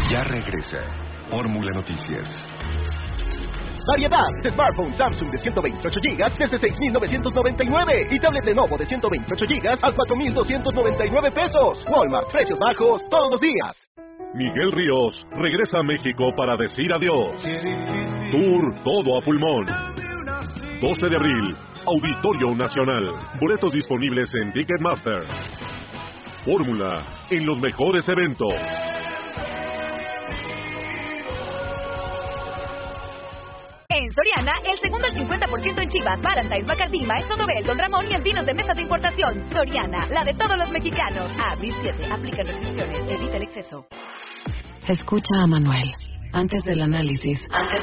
Ya regresa Fórmula Noticias. Variedad. Smartphone Samsung de 128 GB desde 6,999 y tablet Lenovo de 128 GB a 4,299 pesos. Walmart, precios bajos todos los días. Miguel Ríos regresa a México para decir adiós. Tour todo a pulmón. 12 de abril, Auditorio Nacional. Boletos disponibles en Ticketmaster. Fórmula en los mejores eventos. En Soriana, el segundo al 50% en Chivas, Valentine's, Bacardí, Maestro Dobel, Don Ramón y en vinos de mesas de importación. Soriana, la de todos los mexicanos. A abril 7, aplican restricciones, evita el exceso. Escucha a Manuel. Antes del análisis.